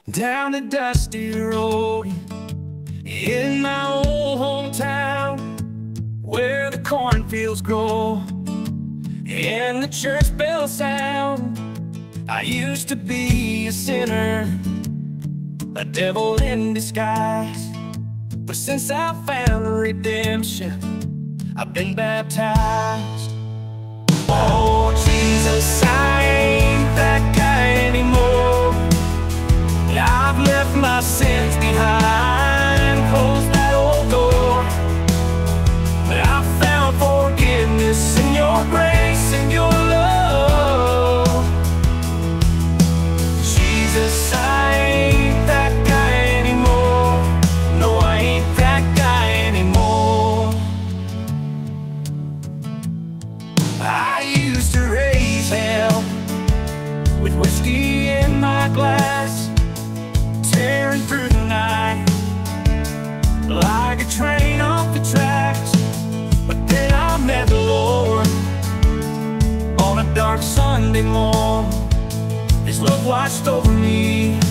Down the dusty road in my old hometown, where the cornfields grow and the church bells sound. I used to be a sinner, a devil in disguise, but since I found redemption, I've been baptized. Oh Jesus, I ain't that guy anymore. I've left my sins behind, closed that old door. But I found forgiveness in your grace and your love. Jesus, I ain't that guy anymore. No, I ain't that guy anymore. I used to raise hell with whiskey in my glass, tearing through the night like a train off the tracks. But then I met the Lord on a dark Sunday morn. His love watched over me